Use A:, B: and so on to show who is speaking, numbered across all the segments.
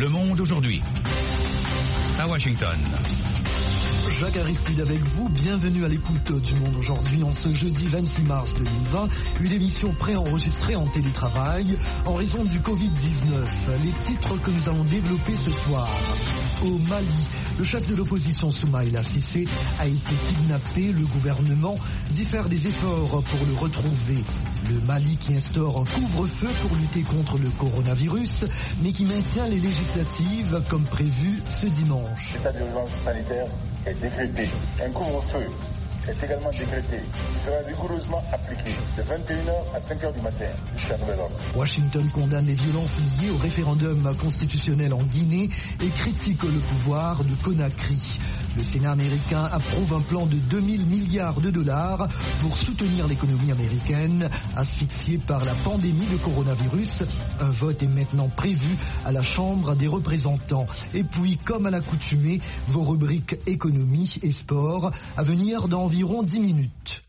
A: Le Monde aujourd'hui. À Washington.
B: Jacques Aristide avec vous, bienvenue à l'écoute du Monde aujourd'hui en ce jeudi 26 mars 2020, une émission préenregistrée en télétravail en raison du Covid-19. Les titres que nous allons développer ce soir. Au Mali, le chef de l'opposition Soumaïla Cissé a été kidnappé. Le gouvernement dit faire des efforts pour le retrouver. Le Mali qui instaure un couvre-feu pour lutter contre le coronavirus, mais qui maintient les législatives comme prévu ce dimanche.
C: L'état d'urgence sanitaire est décrété. Un couvre-feu est également décrété. Il sera rigoureusement appliqué de 21h à 5h du matin jusqu'à nouvel ordre.
B: Washington condamne les violences liées au référendum constitutionnel en Guinée et critique le pouvoir de Conakry. Le Sénat américain approuve un plan de 2000 milliards de dollars pour soutenir l'économie américaine asphyxiée par la pandémie de coronavirus. Un vote est maintenant prévu à la Chambre des représentants. Et puis, comme à l'accoutumée, vos rubriques économie et sport à venir dans environ 10 minutes.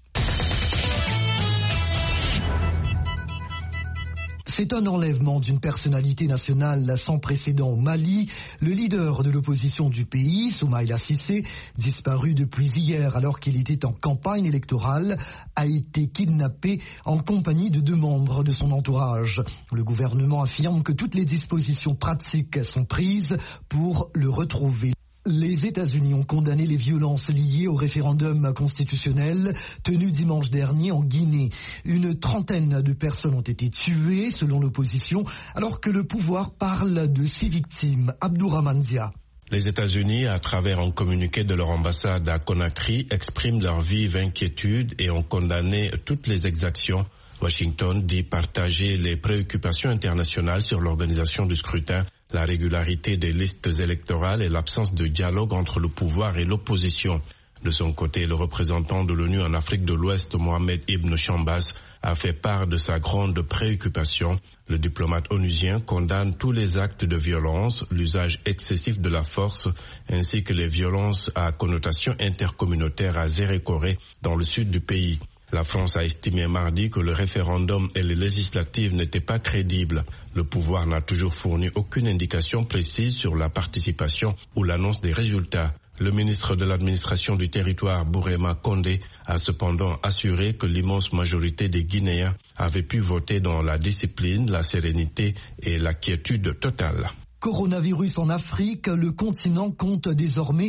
B: C'est un enlèvement d'une personnalité nationale sans précédent au Mali. Le leader de l'opposition du pays, Soumaïla Cissé, disparu depuis hier alors qu'il était en campagne électorale, a été kidnappé en compagnie de 2 membres de son entourage. Le gouvernement affirme que toutes les dispositions pratiques sont prises pour le retrouver. Les États-Unis ont condamné les violences liées au référendum constitutionnel tenu dimanche dernier en Guinée. Une trentaine de personnes ont été tuées selon l'opposition, alors que le pouvoir parle de 6 victimes. Abdourahmane Dia.
D: Les États-Unis, à travers un communiqué de leur ambassade à Conakry, expriment leur vive inquiétude et ont condamné toutes les exactions. Washington dit partager les préoccupations internationales sur l'organisation du scrutin, la régularité des listes électorales et l'absence de dialogue entre le pouvoir et l'opposition. De son côté, le représentant de l'ONU en Afrique de l'Ouest, Mohamed Ibn Chambas, a fait part de sa grande préoccupation. Le diplomate onusien condamne tous les actes de violence, l'usage excessif de la force, ainsi que les violences à connotation intercommunautaire à Zérékoré, dans le sud du pays. La France a estimé mardi que le référendum et les législatives n'étaient pas crédibles. Le pouvoir n'a toujours fourni aucune indication précise sur la participation ou l'annonce des résultats. Le ministre de l'administration du territoire, Bourema Condé, a cependant assuré que l'immense majorité des Guinéens avaient pu voter dans la discipline, la sérénité et la quiétude totale.
B: Coronavirus en Afrique, le continent compte désormais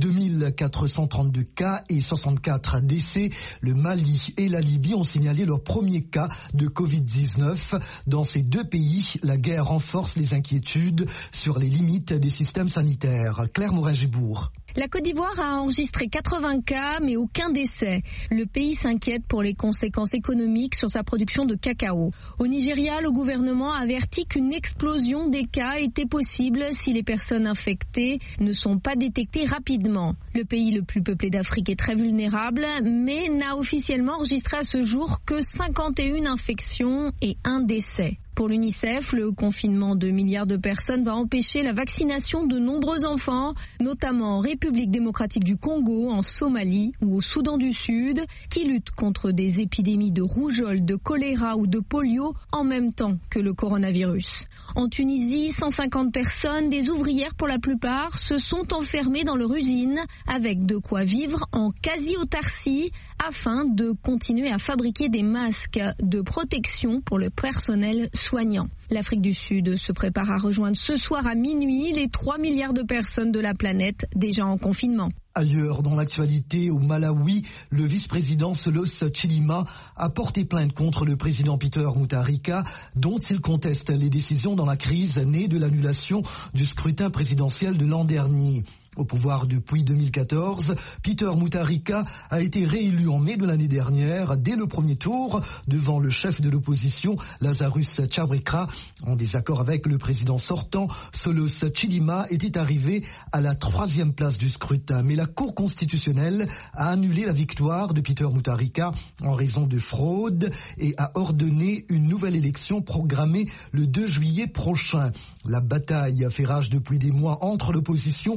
B: 2432 cas et 64 décès. Le Mali et la Libye ont signalé leur premier cas de Covid-19. Dans ces 2 pays, la guerre renforce les inquiétudes sur les limites des systèmes sanitaires. Claire Morin-Gibourg.
E: La Côte d'Ivoire a enregistré 80 cas, mais aucun décès. Le pays s'inquiète pour les conséquences économiques sur sa production de cacao. Au Nigeria, le gouvernement a averti qu'une explosion des cas était possible si les personnes infectées ne sont pas détectées rapidement. Le pays le plus peuplé d'Afrique est très vulnérable, mais n'a officiellement enregistré à ce jour que 51 infections et 1 décès. Pour l'UNICEF, le confinement de milliards de personnes va empêcher la vaccination de nombreux enfants, notamment en République démocratique du Congo, en Somalie ou au Soudan du Sud, qui luttent contre des épidémies de rougeole, de choléra ou de polio en même temps que le coronavirus. En Tunisie, 150 personnes, des ouvrières pour la plupart, se sont enfermées dans leur usine avec de quoi vivre en quasi-autarcie afin de continuer à fabriquer des masques de protection pour le personnel soignant. L'Afrique du Sud se prépare à rejoindre ce soir à minuit les 3 milliards de personnes de la planète déjà en confinement.
B: Ailleurs, dans l'actualité, au Malawi, le vice-président Solos Chilima a porté plainte contre le président Peter Mutharika, dont il conteste les décisions dans la crise née de l'annulation du scrutin présidentiel de l'an dernier. Au pouvoir depuis 2014, Peter Mutharika a été réélu en mai de l'année dernière, dès le premier tour, devant le chef de l'opposition, Lazarus Chakwera. En désaccord avec le président sortant, Solos Chilima était arrivé à la 3e place du scrutin. Mais la Cour constitutionnelle a annulé la victoire de Peter Mutharika en raison de fraude et a ordonné une nouvelle élection programmée le 2 juillet prochain. La bataille fait rage depuis des mois entre l'opposition et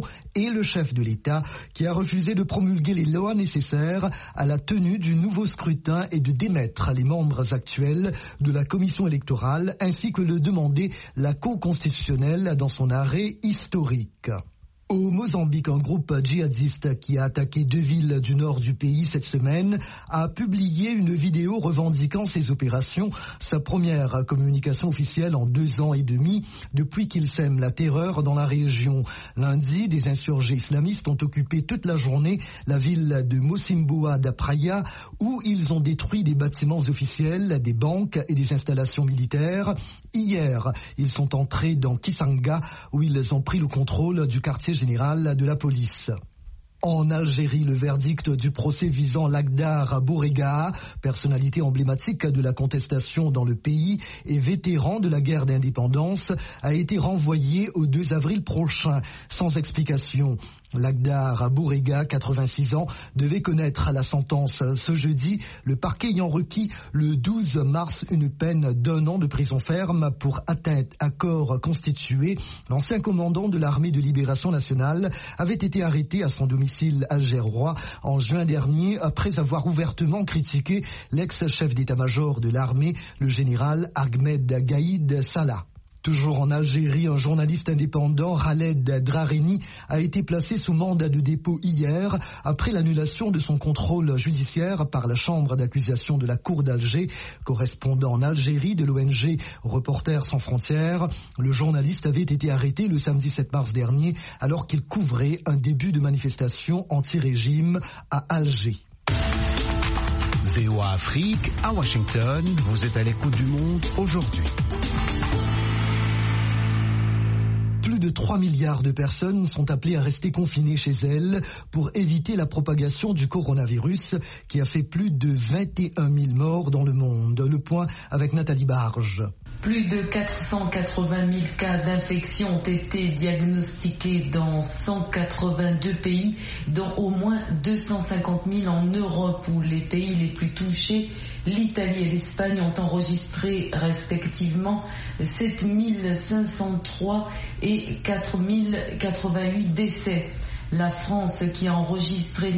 B: et le chef de l'État qui a refusé de promulguer les lois nécessaires à la tenue du nouveau scrutin et de démettre les membres actuels de la commission électorale ainsi que le demandait la Cour constitutionnelle dans son arrêt historique. Au Mozambique, un groupe djihadiste qui a attaqué 2 villes du nord du pays cette semaine a publié une vidéo revendiquant ses opérations, sa première communication officielle en 2 ans et demi depuis qu'il sème la terreur dans la région. Lundi, des insurgés islamistes ont occupé toute la journée la ville de Mocimboa da Praia où ils ont détruit des bâtiments officiels, des banques et des installations militaires. Hier, ils sont entrés dans Kisanga où ils ont pris le contrôle du quartier général de la police. En Algérie, le verdict du procès visant Lakhdar Bourega, personnalité emblématique de la contestation dans le pays et vétéran de la guerre d'indépendance, a été renvoyé au 2 avril prochain, sans explication. Lakhdar Bourega, 86 ans, devait connaître la sentence ce jeudi, le parquet ayant requis le 12 mars une peine d'1 an de prison ferme pour atteinte à corps constitué. L'ancien commandant de l'armée de libération nationale avait été arrêté à son domicile algérois en juin dernier après avoir ouvertement critiqué l'ex-chef d'état-major de l'armée, le général Ahmed Gaïd Salah. Toujours en Algérie, un journaliste indépendant, Khaled Drareni, a été placé sous mandat de dépôt hier après l'annulation de son contrôle judiciaire par la chambre d'accusation de la Cour d'Alger. Correspondant en Algérie de l'ONG Reporters sans frontières, le journaliste avait été arrêté le samedi 7 mars dernier alors qu'il couvrait un début de manifestation anti-régime à Alger.
F: VOA Afrique, à Washington, vous êtes à l'écoute du monde aujourd'hui.
B: Plus de 3 milliards de personnes sont appelées à rester confinées chez elles pour éviter la propagation du coronavirus qui a fait plus de 21 000 morts dans le monde. Le point avec Nathalie Barge.
G: Plus de 480 000 cas d'infection ont été diagnostiqués dans 182 pays, dont au moins 250 000 en Europe, où les pays les plus touchés, l'Italie et l'Espagne, ont enregistré respectivement 7 503 et 4 088 décès. La France, qui a enregistré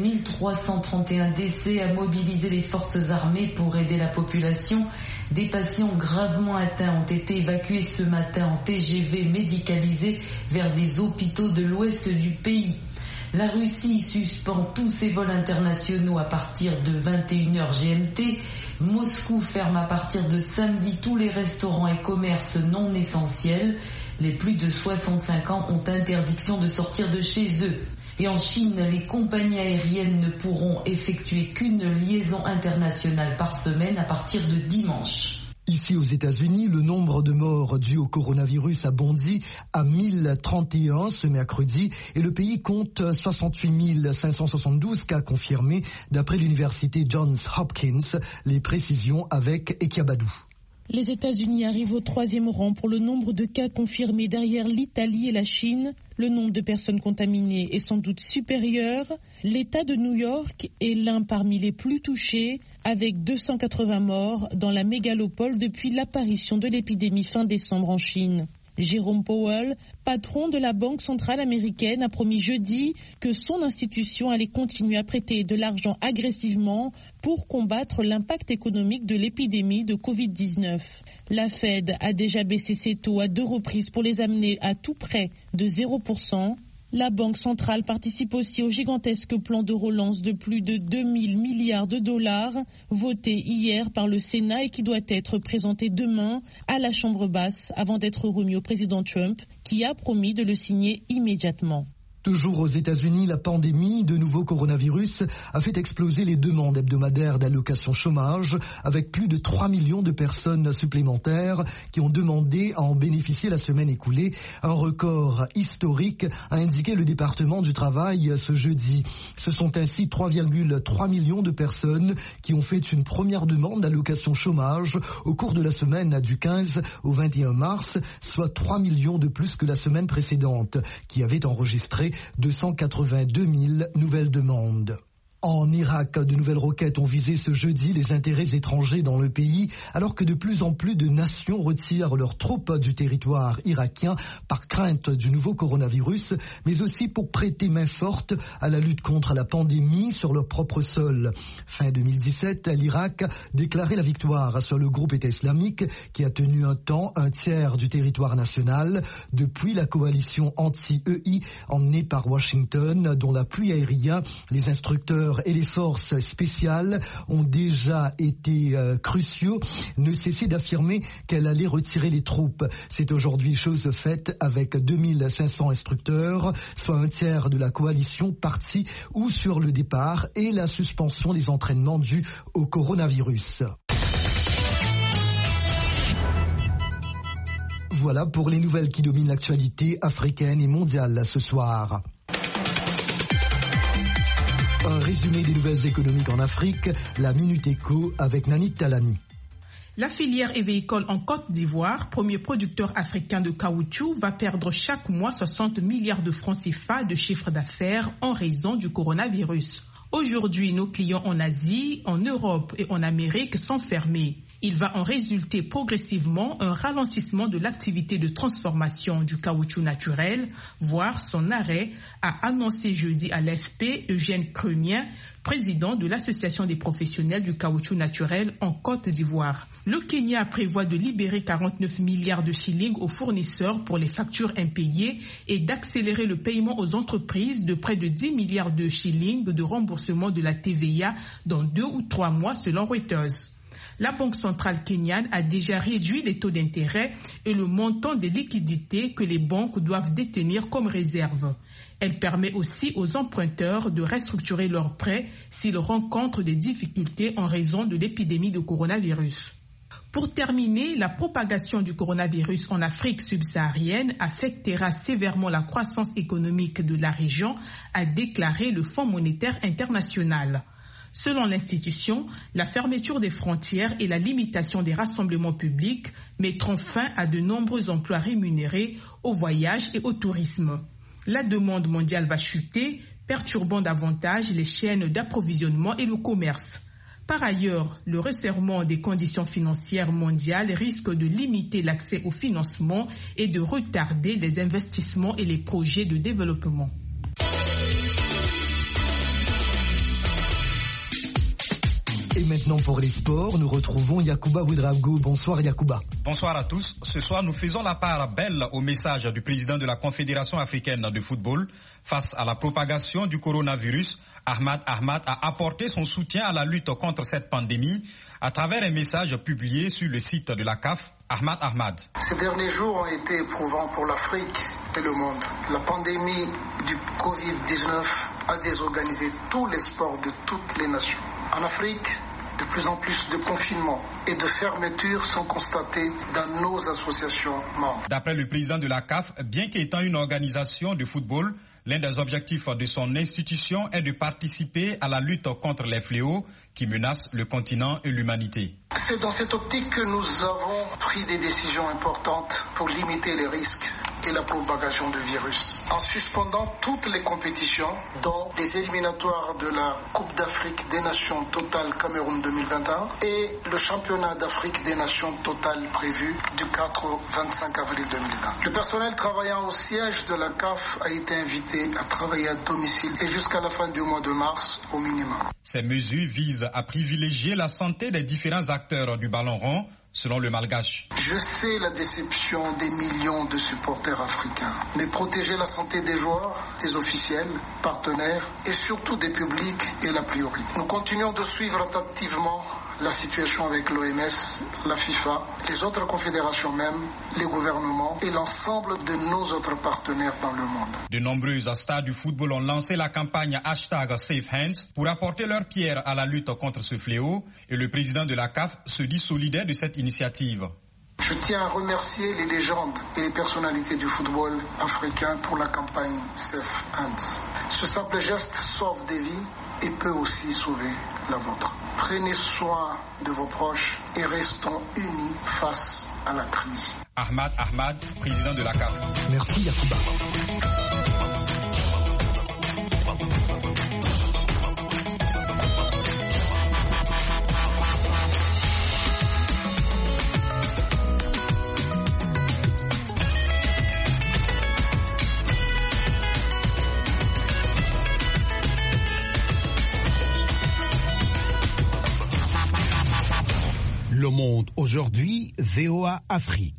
G: 1331 décès, a mobilisé les forces armées pour aider la population. Des patients gravement atteints ont été évacués ce matin en TGV médicalisés vers des hôpitaux de l'ouest du pays. La Russie suspend tous ses vols internationaux à partir de 21h GMT. Moscou ferme à partir de samedi tous les restaurants et commerces non essentiels. Les plus de 65 ans ont interdiction de sortir de chez eux. Et en Chine, les compagnies aériennes ne pourront effectuer qu'une liaison internationale par semaine à partir de dimanche.
B: Ici aux États-Unis, le nombre de morts dus au coronavirus a bondi à 1031 ce mercredi et le pays compte 68 572 cas confirmés d'après l'université Johns Hopkins. Les précisions avec Ekiabadou.
H: Les États-Unis arrivent au 3e rang pour le nombre de cas confirmés derrière l'Italie et la Chine. Le nombre de personnes contaminées est sans doute supérieur. L'État de New York est l'un parmi les plus touchés, avec 280 morts dans la mégalopole depuis l'apparition de l'épidémie fin décembre en Chine. Jérôme Powell, patron de la Banque centrale américaine, a promis jeudi que son institution allait continuer à prêter de l'argent agressivement pour combattre l'impact économique de l'épidémie de Covid-19. La Fed a déjà baissé ses taux à 2 reprises pour les amener à tout près de 0%. La Banque centrale participe aussi au gigantesque plan de relance de plus de 2 000 milliards de dollars voté hier par le Sénat et qui doit être présenté demain à la Chambre basse avant d'être remis au président Trump qui a promis de le signer immédiatement.
B: Toujours aux États-Unis, la pandémie de nouveau coronavirus a fait exploser les demandes hebdomadaires d'allocation chômage avec plus de 3 millions de personnes supplémentaires qui ont demandé à en bénéficier la semaine écoulée. Un record historique, a indiqué le département du travail ce jeudi. Ce sont ainsi 3,3 millions de personnes qui ont fait une première demande d'allocation chômage au cours de la semaine du 15 au 21 mars, soit 3 millions de plus que la semaine précédente, qui avait enregistré 282 000 nouvelles demandes. En Irak, de nouvelles roquettes ont visé ce jeudi les intérêts étrangers dans le pays, alors que de plus en plus de nations retirent leurs troupes du territoire irakien par crainte du nouveau coronavirus, mais aussi pour prêter main forte à la lutte contre la pandémie sur leur propre sol. Fin 2017, l'Irak déclarait la victoire sur le groupe État islamique qui a tenu un temps un tiers du territoire national. Depuis, la coalition anti-EI emmenée par Washington, dont l'appui aérien, les instructeurs et les forces spéciales ont déjà été cruciaux, ne cessait d'affirmer qu'elle allait retirer les troupes. C'est aujourd'hui chose faite avec 2500 instructeurs, soit un tiers de la coalition partis ou sur le départ et la suspension des entraînements dus au coronavirus. Voilà pour les nouvelles qui dominent l'actualité africaine et mondiale ce soir. Un résumé des nouvelles économiques en Afrique, la Minute Éco avec Nanit Talani.
I: La filière Eveicol en Côte d'Ivoire, premier producteur africain de caoutchouc, va perdre chaque mois 60 milliards de francs CFA de chiffre d'affaires en raison du coronavirus. Aujourd'hui, nos clients en Asie, en Europe et en Amérique sont fermés. Il va en résulter progressivement un ralentissement de l'activité de transformation du caoutchouc naturel, voire son arrêt, a annoncé jeudi à l'AFP Eugène Cremien, président de l'Association des professionnels du caoutchouc naturel en Côte d'Ivoire. Le Kenya prévoit de libérer 49 milliards de shillings aux fournisseurs pour les factures impayées et d'accélérer le paiement aux entreprises de près de 10 milliards de shillings de remboursement de la TVA dans 2 ou 3 mois selon Reuters. La Banque centrale kenyane a déjà réduit les taux d'intérêt et le montant des liquidités que les banques doivent détenir comme réserve. Elle permet aussi aux emprunteurs de restructurer leurs prêts s'ils rencontrent des difficultés en raison de l'épidémie de coronavirus. Pour terminer, la propagation du coronavirus en Afrique subsaharienne affectera sévèrement la croissance économique de la région, a déclaré le Fonds monétaire international. Selon l'institution, la fermeture des frontières et la limitation des rassemblements publics mettront fin à de nombreux emplois rémunérés, au voyage et au tourisme. La demande mondiale va chuter, perturbant davantage les chaînes d'approvisionnement et le commerce. Par ailleurs, le resserrement des conditions financières mondiales risque de limiter l'accès au financement et de retarder les investissements et les projets de développement.
B: Et maintenant pour les sports, nous retrouvons Yacouba Ouedraogo. Bonsoir Yacouba.
J: Bonsoir à tous. Ce soir, nous faisons la part belle au message du président de la Confédération africaine de football. Face à la propagation du coronavirus, Ahmad Ahmad a apporté son soutien à la lutte contre cette pandémie à travers un message publié sur le site de la CAF. Ahmad Ahmad.
K: Ces derniers jours ont été éprouvants pour l'Afrique et le monde. La pandémie du Covid-19 a désorganisé tous les sports de toutes les nations. En Afrique, de plus en plus de confinements et de fermetures sont constatés dans nos associations membres.
J: D'après le président de la CAF, bien qu'étant une organisation de football, l'un des objectifs de son institution est de participer à la lutte contre les fléaux qui menacent le continent et l'humanité.
K: C'est dans cette optique que nous avons pris des décisions importantes pour limiter les risques et la propagation du virus. En suspendant toutes les compétitions, dont les éliminatoires de la Coupe d'Afrique des Nations Total Cameroun 2021 et le Championnat d'Afrique des Nations Total prévu du 4 au 25 avril 2020. Le personnel travaillant au siège de la CAF a été invité à travailler à domicile et jusqu'à la fin du mois de mars au minimum.
J: Ces mesures visent à privilégier la santé des différents acteurs du ballon rond, selon le Malgache.
K: Je sais la déception des millions de supporters africains, mais protéger la santé des joueurs, des officiels, partenaires et surtout des publics est la priorité. Nous continuons de suivre attentivement la situation avec l'OMS, la FIFA, les autres confédérations même, les gouvernements et l'ensemble de nos autres partenaires dans le monde.
J: De nombreux stades du football ont lancé la campagne #SafeHands pour apporter leur pierre à la lutte contre ce fléau et le président de la CAF se dit solidaire de cette initiative.
K: Je tiens à remercier les légendes et les personnalités du football africain pour la campagne SafeHands. Ce simple geste sauve des vies et peut aussi sauver la vôtre. Prenez soin de vos proches et restons unis face à la crise.
J: Ahmad Ahmad, président de la CAF.
B: Merci Yacouba.
F: monde aujourd'hui, VOA Afrique.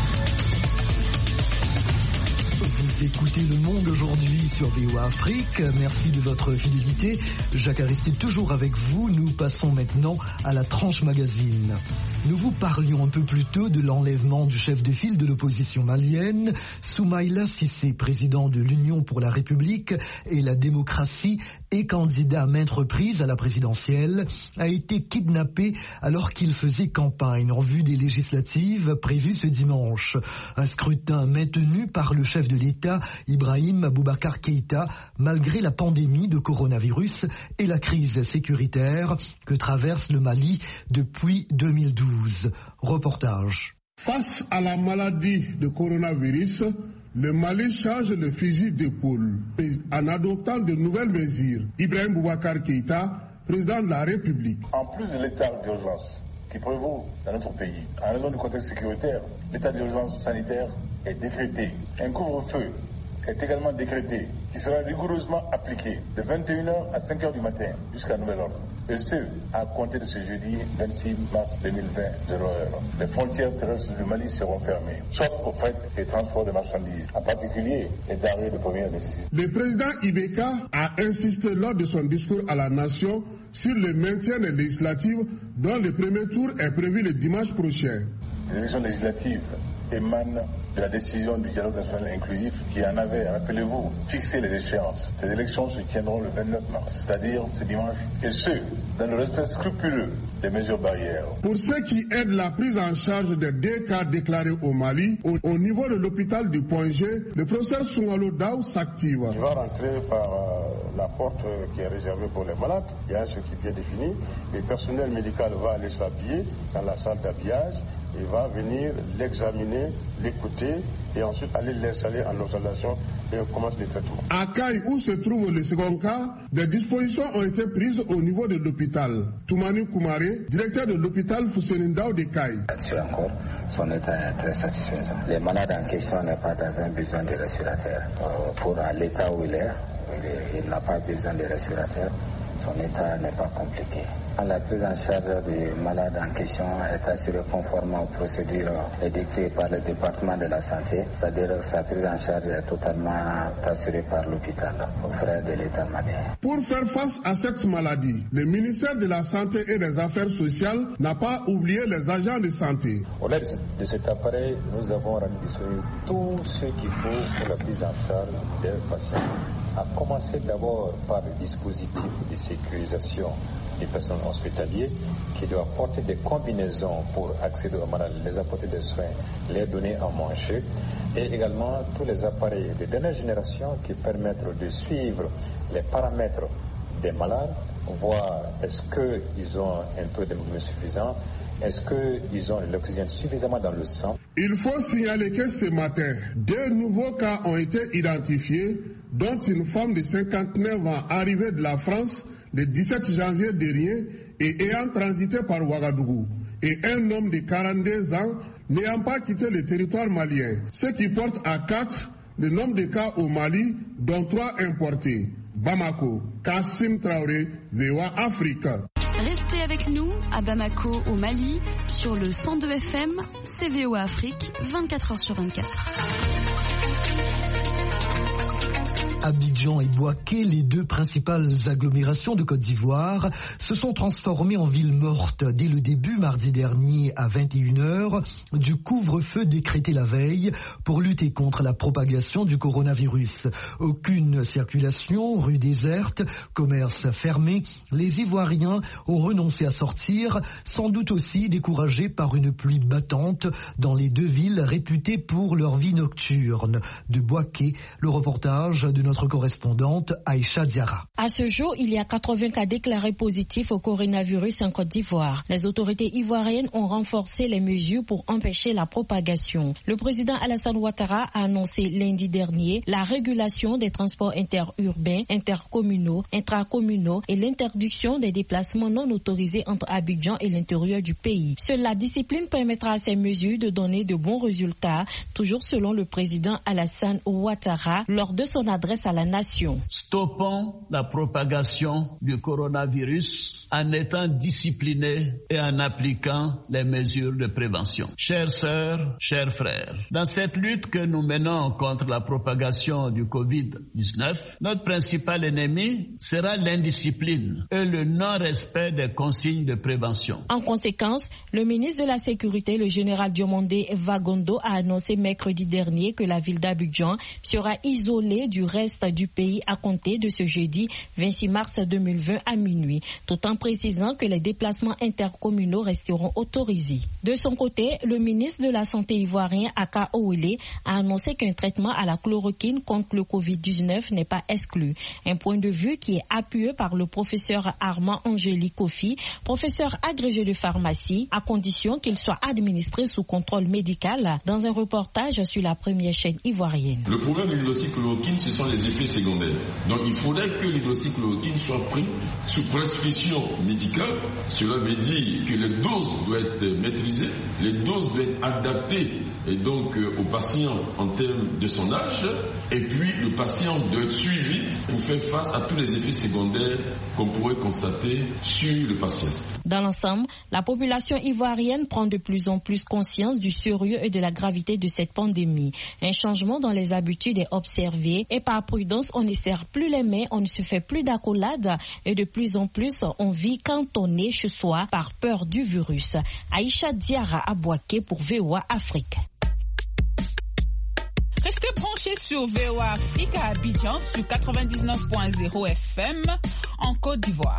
B: Vous écoutez Le Monde aujourd'hui sur VOA Afrique. Merci de votre fidélité. Jacques Aristide toujours avec vous. Nous passons maintenant à la tranche magazine. Nous vous parlions un peu plus tôt de l'enlèvement du chef de file de l'opposition malienne, Soumaïla Cissé, président de l'Union pour la République et la démocratie et candidat à maintes reprises à la présidentielle, a été kidnappé alors qu'il faisait campagne en vue des législatives prévues ce dimanche. Un scrutin maintenu par le chef de l'État, Ibrahim Boubacar Keïta, malgré la pandémie de coronavirus et la crise sécuritaire que traverse le Mali depuis 2012. Reportage.
L: Face à la maladie de coronavirus, le Mali change le fusil d'épaule en adoptant de nouvelles mesures. Ibrahim Boubacar Keïta, président de la République.
C: En plus de l'état d'urgence qui prévaut dans notre pays, en raison du contexte sécuritaire, l'état d'urgence sanitaire est décrété. Un couvre-feu est également décrété, qui sera rigoureusement appliqué de 21h à 5h du matin jusqu'à nouvel ordre. Et ce, à compter de ce jeudi 26 mars 2020, 0h. Les frontières terrestres du Mali seront fermées, sauf au fret et transport de marchandises, en particulier les denrées de première nécessité.
L: Le président Ibeka a insisté lors de son discours à la nation sur le maintien des législatives dont le premier tour est prévu le dimanche prochain.
C: Les élections législatives émanent de la décision du dialogue national inclusif qui en avait, rappelez-vous, fixé les échéances. Ces élections se tiendront le 29 mars, c'est-à-dire ce dimanche, et ce, dans le respect scrupuleux des mesures barrières.
L: Pour ceux qui aident la prise en charge des 2 cas déclarés au Mali, au niveau de l'hôpital du Point G, le professeur Soungalo Daou s'active.
M: Il va rentrer par la porte qui est réservée pour les malades, il y a ce qui est bien défini. Le personnel médical va aller s'habiller dans la salle d'habillage. Il va venir l'examiner, l'écouter et ensuite aller l'installer en observation et on commence les traitements.
L: À Caille, où se trouve le second cas, des dispositions ont été prises au niveau de l'hôpital. Toumani Koumaré, directeur de l'hôpital Foussenindao de Caille.
N: Encore, son état est très satisfaisant. Les malades en question n'ont pas un besoin de respirateur. Pour l'état où il est, il n'a pas besoin de respirateur. Son état n'est pas compliqué. La prise en charge du malade en question est assurée conformément aux procédures édictées par le département de la santé, c'est-à-dire que sa prise en charge est totalement assurée par l'hôpital, aux frais de l'État malien.
L: Pour faire face à cette maladie, le ministère de la Santé et des Affaires sociales n'a pas oublié les agents de santé.
O: Au l'aide de cet appareil, nous avons rendu disponible tout ce qu'il faut pour la prise en charge des patients, à commencer d'abord par le dispositif de sécurisation des personnes hospitalières qui doivent apporter des combinaisons pour accéder aux malades, les apporter des soins, les donner à manger, et également tous les appareils de dernière génération qui permettent de suivre les paramètres des malades, voir est-ce qu'ils ont un taux d'hémoglobine suffisant, est-ce qu'ils ont l'oxygène suffisamment dans le sang.
L: Il faut signaler que ce matin, 2 nouveaux cas ont été identifiés, dont une femme de 59 ans arrivée de la France le 17 janvier dernier et ayant transité par Ouagadougou, et un homme de 42 ans n'ayant pas quitté le territoire malien, ce qui porte à 4 le nombre de cas au Mali, dont 3 importés. Bamako, Kassim Traoré, VOA Afrique.
P: Restez avec nous à Bamako au Mali sur le 102 FM, c'est VOA Afrique, 24h sur 24.
B: Abidjan et Bouaké, les 2 principales agglomérations de Côte d'Ivoire, se sont transformées en villes mortes dès le début mardi dernier à 21h du couvre-feu décrété la veille pour lutter contre la propagation du coronavirus. Aucune circulation, rue déserte, commerce fermé. Les Ivoiriens ont renoncé à sortir, sans doute aussi découragés par une pluie battante dans les 2 villes réputées pour leur vie nocturne. De Bouaké, le reportage de notre correspondante Aïcha Diarra.
Q: À ce jour, il y a 80 cas déclarés positifs au coronavirus en Côte d'Ivoire. Les autorités ivoiriennes ont renforcé les mesures pour empêcher la propagation. Le président Alassane Ouattara a annoncé lundi dernier la régulation des transports interurbains, intercommunaux, intracommunaux et l'interdiction des déplacements non autorisés entre Abidjan et l'intérieur du pays. Seule la discipline permettra à ces mesures de donner de bons résultats, toujours selon le président Alassane Ouattara, lors de son adresse s'adresse à la nation.
R: Stoppons la propagation du coronavirus en étant disciplinés et en appliquant les mesures de prévention. Chères sœurs, chers frères, dans cette lutte que nous menons contre la propagation du Covid-19, notre principal ennemi sera l'indiscipline et le non-respect des consignes de prévention.
Q: En conséquence, le ministre de la Sécurité, le général Diomandé Vagondo, a annoncé mercredi dernier que la ville d'Abidjan sera isolée du reste du pays à compter de ce jeudi 26 mars 2020 à minuit, tout en précisant que les déplacements intercommunaux resteront autorisés. De son côté, le ministre de la Santé ivoirien, Aka Owele, a annoncé qu'un traitement à la chloroquine contre le Covid-19 n'est pas exclu. Un point de vue qui est appuyé par le professeur Armand Angéli Kofi, professeur agrégé de pharmacie, à condition qu'il soit administré sous contrôle médical, dans un reportage sur la première chaîne ivoirienne.
S: Le problème de l'hydroxychloroquine, ce sont les effets secondaires. Donc il faudrait que l'hydroxychloroquine soit pris sous prescription médicale. Cela veut dire que les doses doivent être maîtrisées, les doses doivent être adaptées et donc au patient en termes de son âge, et puis le patient doit être suivi pour faire face à tous les effets secondaires qu'on pourrait constater sur le patient.
Q: Dans l'ensemble, la population ivoirienne prend de plus en plus conscience du sérieux et de la gravité de cette pandémie. Un changement dans les habitudes est observé et par prudence, on ne serre plus les mains, on ne se fait plus d'accolades et de plus en plus, on vit cantonné chez soi par peur du virus. Aïcha Diara Abouaké pour VOA Afrique.
T: Restez branchés sur VOA Afrique à Abidjan sur 99.0 FM en Côte d'Ivoire.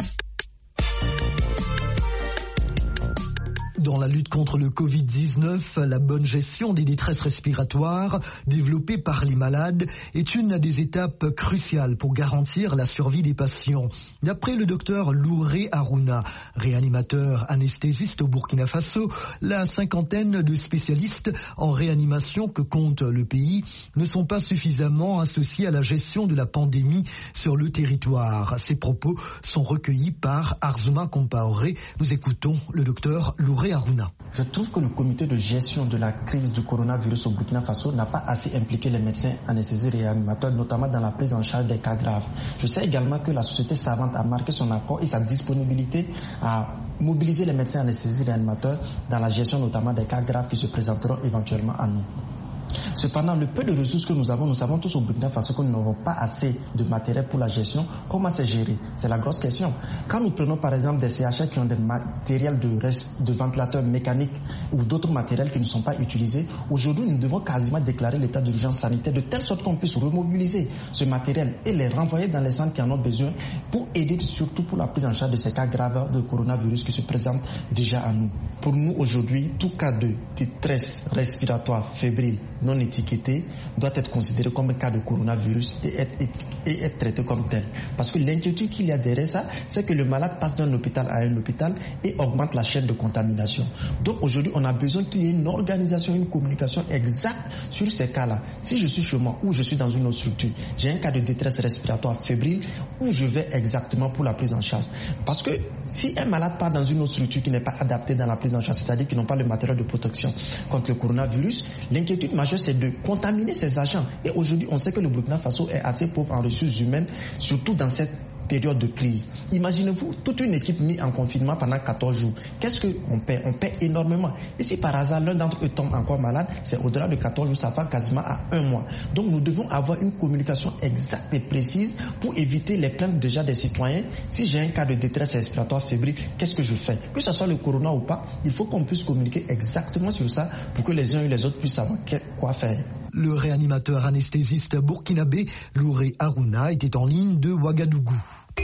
B: Dans la lutte contre le Covid-19, la bonne gestion des détresses respiratoires développées par les malades est une des étapes cruciales pour garantir la survie des patients. D'après le docteur Louré Harouna, réanimateur anesthésiste au Burkina Faso, la cinquantaine de spécialistes en réanimation que compte le pays ne sont pas suffisamment associés à la gestion de la pandémie sur le territoire. Ces propos sont recueillis par Arzouma Compaoré. Nous écoutons le docteur Louré Harouna.
U: Je trouve que le comité de gestion de la crise du coronavirus au Burkina Faso n'a pas assez impliqué les médecins anesthésistes et réanimateurs, notamment dans la prise en charge des cas graves. Je sais également que la société savante a marqué son accord et sa disponibilité à mobiliser les médecins anesthésistes et réanimateurs dans la gestion notamment des cas graves qui se présenteront éventuellement à nous. Cependant, le peu de ressources que nous avons tous au Burkina Faso que nous n'avons pas assez de matériel pour la gestion. Comment c'est géré? C'est la grosse question. Quand nous prenons par exemple des CHR qui ont des matériels de ventilateurs mécaniques ou d'autres matériels qui ne sont pas utilisés, aujourd'hui nous devons quasiment déclarer l'état d'urgence sanitaire de telle sorte qu'on puisse remobiliser ce matériel et les renvoyer dans les centres qui en ont besoin pour aider surtout pour la prise en charge de ces cas graves de coronavirus qui se présentent déjà à nous. Pour nous aujourd'hui, tout cas de détresse respiratoire fébrile non étiqueté doit être considéré comme un cas de coronavirus et être traité comme tel. Parce que l'inquiétude qu'il y a derrière ça, c'est que le malade passe d'un hôpital à un hôpital et augmente la chaîne de contamination. Donc aujourd'hui, on a besoin qu'il y ait une organisation, une communication exacte sur ces cas-là. Si je suis chez moi ou je suis dans une autre structure, j'ai un cas de détresse respiratoire fébrile, où je vais exactement pour la prise en charge. Parce que si un malade part dans une autre structure qui n'est pas adaptée dans la prise en charge, c'est-à-dire qui n'ont pas le matériel de protection contre le coronavirus, l'inquiétude majeure c'est de contaminer ces agents. Et aujourd'hui, on sait que le Burkina Faso est assez pauvre en ressources humaines, surtout dans cette période de crise. Imaginez-vous toute une équipe mise en confinement pendant 14 jours. Qu'est-ce qu'on paie? On paie énormément. Et si par hasard l'un d'entre eux tombe encore malade, c'est au-delà de 14 jours, ça va quasiment à 1 mois. Donc nous devons avoir une communication exacte et précise pour éviter les plaintes déjà des citoyens. Si j'ai un cas de détresse respiratoire fébrile, qu'est-ce que je fais? Que ce soit le corona ou pas, il faut qu'on puisse communiquer exactement sur ça pour que les uns et les autres puissent savoir quoi faire.
B: Le réanimateur anesthésiste burkinabé Louré Harouna était en ligne de Ouagadougou.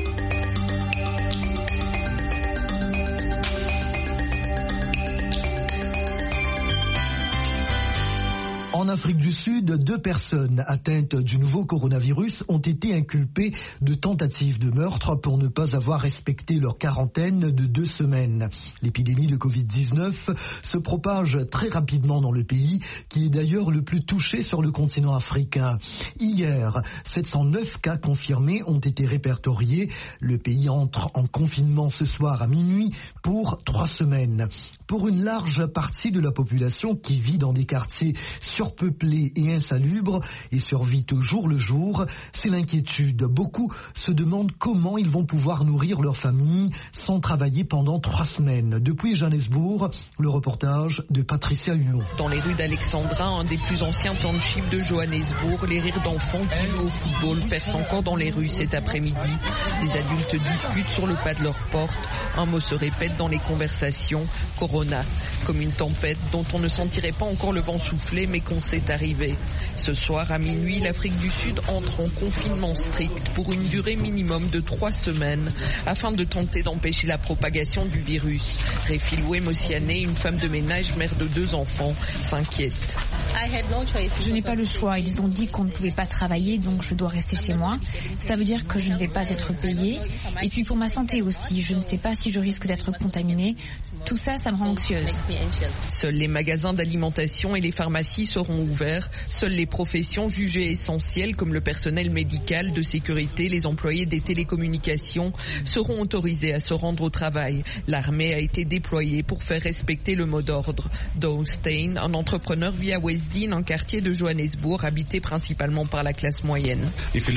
B: En Afrique du Sud, 2 personnes atteintes du nouveau coronavirus ont été inculpées de tentatives de meurtre pour ne pas avoir respecté leur quarantaine de 2 semaines. L'épidémie de Covid-19 se propage très rapidement dans le pays, qui est d'ailleurs le plus touché sur le continent africain. Hier, 709 cas confirmés ont été répertoriés. Le pays entre en confinement ce soir à minuit pour 3 semaines. Pour une large partie de la population qui vit dans des quartiers surpeuplés surpeuplée et insalubre et survit au jour le jour. C'est l'inquiétude. Beaucoup se demandent comment ils vont pouvoir nourrir leur famille sans travailler pendant 3 semaines. Depuis Johannesburg, le reportage de Patricia Huon.
A: Dans les rues d'Alexandra, un des plus anciens townships de Johannesburg, les rires d'enfants qui jouent au football percent encore dans les rues cet après-midi. Des adultes discutent sur le pas de leur porte. Un mot se répète dans les conversations, Corona, comme une tempête dont on ne sentirait pas encore le vent souffler mais qu'on sait arriver. Ce soir à minuit, l'Afrique du Sud entre en confinement strict pour une durée minimum de 3 semaines afin de tenter d'empêcher la propagation du virus. Refilwe Mosiane, une femme de ménage, mère de 2 enfants, s'inquiète.
V: Je n'ai pas le choix. Ils ont dit qu'on ne pouvait pas travailler, donc je dois rester chez moi. Ça veut dire que je ne vais pas être payée. Et puis pour ma santé aussi, je ne sais pas si je risque d'être contaminée. Tout ça, ça me rend anxieuse.
A: Seuls les magasins d'alimentation et les pharmacies seront ouverts. Seules les professions jugées essentielles, comme le personnel médical, de sécurité, les employés des télécommunications, seront autorisés à se rendre au travail. L'armée a été déployée pour faire respecter le mot d'ordre. Dow Stein, un entrepreneur vit à Westdean, un quartier de Johannesburg habité principalement par la classe moyenne.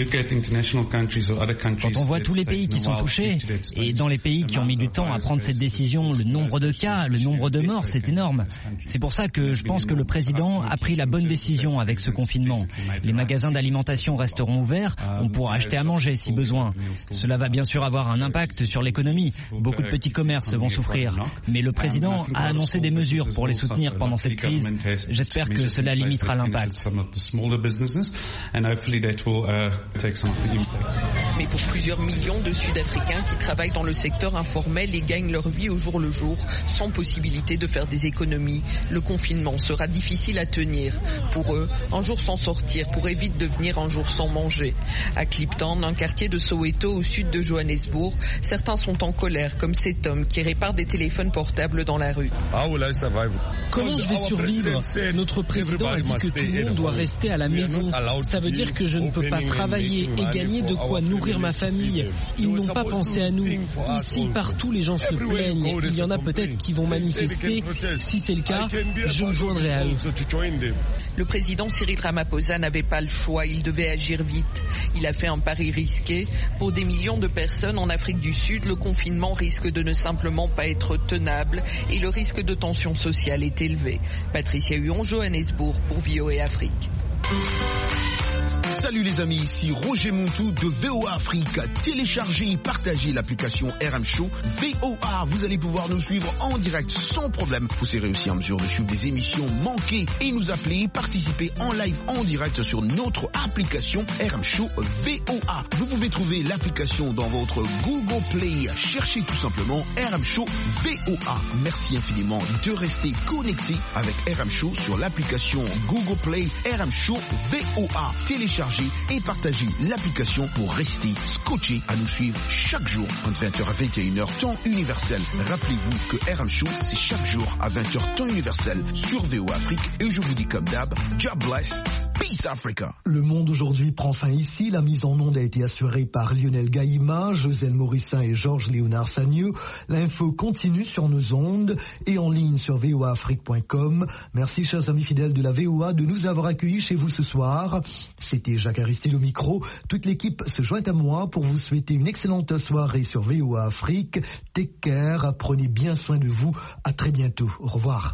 W: Quand on voit tous les pays qui sont touchés, et dans les pays qui ont mis du temps à prendre cette décision, le nombre de cas, le nombre de morts, c'est énorme. C'est pour ça que je pense que le président a pris la bonne décision avec ce confinement. Les magasins d'alimentation resteront ouverts, on pourra acheter à manger si besoin. Cela va bien sûr avoir un impact sur l'économie. Beaucoup de petits commerces vont souffrir. Mais le président a annoncé des mesures pour les soutenir pendant cette crise. J'espère que cela limitera l'impact.
A: Mais pour plusieurs millions de Sud-Africains qui travaillent dans le secteur informel et gagnent leur vie au jour le jour, sans possibilité de faire des économies, le confinement sera difficile à tenir. Pour eux, un jour sans sortir pourrait vite devenir un jour sans manger. À Kliptown, un quartier de Soweto au sud de Johannesburg, certains sont en colère, comme cet homme qui répare des téléphones portables dans la rue.
X: Comment je vais survivre? Notre président a dit que tout le monde doit rester à la maison. Ça veut dire que je ne peux pas travailler et gagner de quoi nourrir ma famille. Ils n'ont pas pensé à nous. Ici, partout, les gens se plaignent. Il y en a peut-être qui vont manifester. Si c'est le cas, je me joindrai à eux.
A: Le président Cyril Ramaphosa n'avait pas le choix. Il devait agir vite. Il a fait un pari risqué. Pour des millions de personnes en Afrique du Sud, le confinement risque de ne simplement pas être tenable et le risque de tension sociale est élevé. Patricia Huon, Johannesburg pour VOA Afrique.
Y: Salut les amis, ici Roger Montou de VOA Afrique. Téléchargez et partagez l'application RM Show VOA. Vous allez pouvoir nous suivre en direct sans problème. Vous serez aussi en mesure de suivre des émissions manquées et nous appeler, participer en live en direct sur notre application RM Show VOA. Vous pouvez trouver l'application dans votre Google Play. Cherchez tout simplement RM Show VOA. Merci infiniment de rester connecté avec RM Show sur l'application Google Play RM Show VOA. Téléchargez et partagez l'application pour rester scotché à nous suivre chaque jour entre 20h à 21h temps universel. Rappelez-vous que RM Show c'est chaque jour à 20h temps universel sur VOA Afrique et je vous dis comme d'hab, God bless, peace Africa.
B: Le monde aujourd'hui prend fin ici. La mise en onde a été assurée par Lionel Gaïma, Joselle Morissin et Georges Léonard Sagneux. L'info continue sur nos ondes et en ligne sur voaafrique.com. Merci chers amis fidèles de la VOA de nous avoir accueillis chez vous ce soir. C'était Jacques Aristide au micro. Toute l'équipe se joint à moi pour vous souhaiter une excellente soirée sur VOA Afrique. Take care, prenez bien soin de vous. À très bientôt. Au revoir.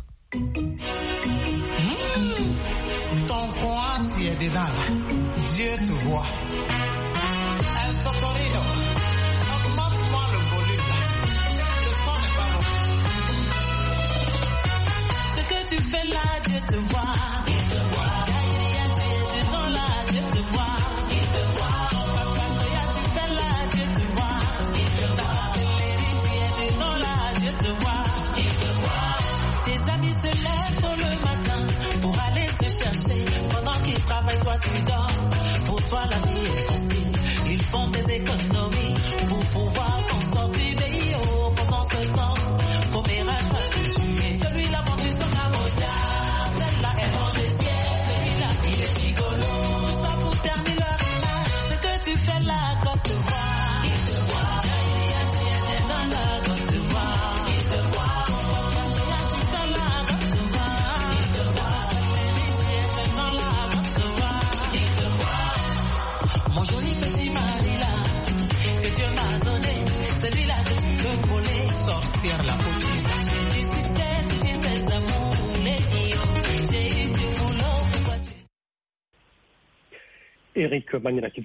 Z: Ton coin, tu es dedans là. Dieu te voit. El Socorino, augmente-moi le volume là. Le son n'est pas bon. Ce que tu fais là, Dieu te voit. Il te voit. Jaïria, tu es dedans là, Dieu te voit. Il te voit. Papa, tu fais là, Dieu te voit. Il te voit. Tu es dedans là, Dieu te voit. Il te voit. Tes amis se lèvent tôt le matin pour aller se chercher. Pendant qu'ils travaillent, toi tu dors. Pour toi la vie est facile. Ils font des économies pour pouvoir s'en sortir. Mais oh, pendant ce temps, commérage va te tuer. Celui-là, bon, tu seras motard. Celle-là, elle mange les pieds. Celui-là, il est gigolo. Tout ça pour terminer leur image. Ce que tu fais là, quand te voit. Il te voit. Jaïria, tu étais dans là, quand te voit. Il te voit. Papa, tu fais là, quand te voit. Il te voit. Tu es maintenant sorcière la coutume. J'ai du succès, tu disais d'amour, les j'ai eu du boulot.
D: Eric Magnac,